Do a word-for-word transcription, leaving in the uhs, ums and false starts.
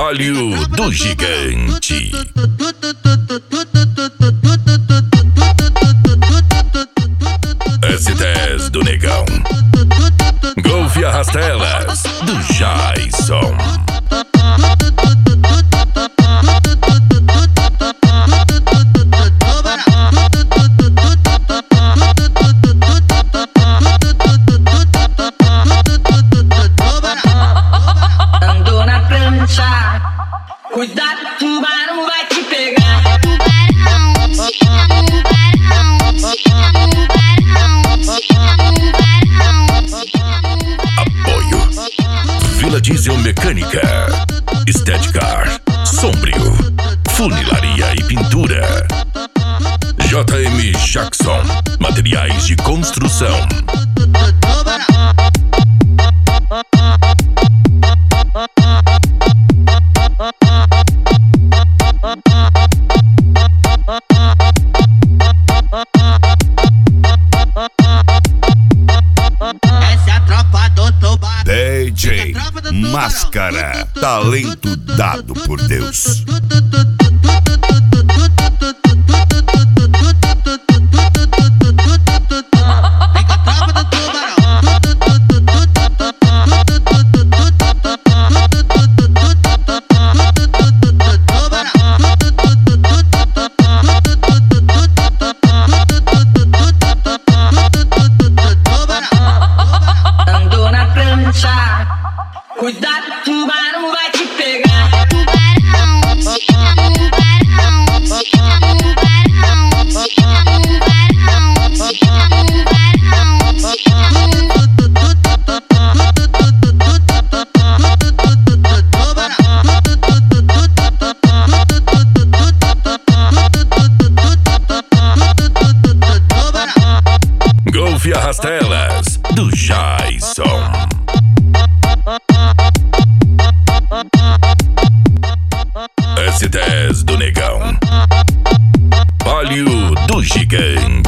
Palio do Gigante. S dez do Negão. Golf Arrastelas do Jason. Andou na prancha, cuidado, tubarão vai te pegar. Apoio Vila Diesel Mecânica, Estética, Sombrio, Funilaria e Pintura. J M Jackson, Materiais de Construção. Essa é a tropa do tubarão. D J Máscara, talento dado por Deus. Vem com a tropa do tubarão. Andou na prancha, cuidado, tubarão vai te pegar. Golf Arrastelas do Jason. S dez do Negão. Palio do Gigante.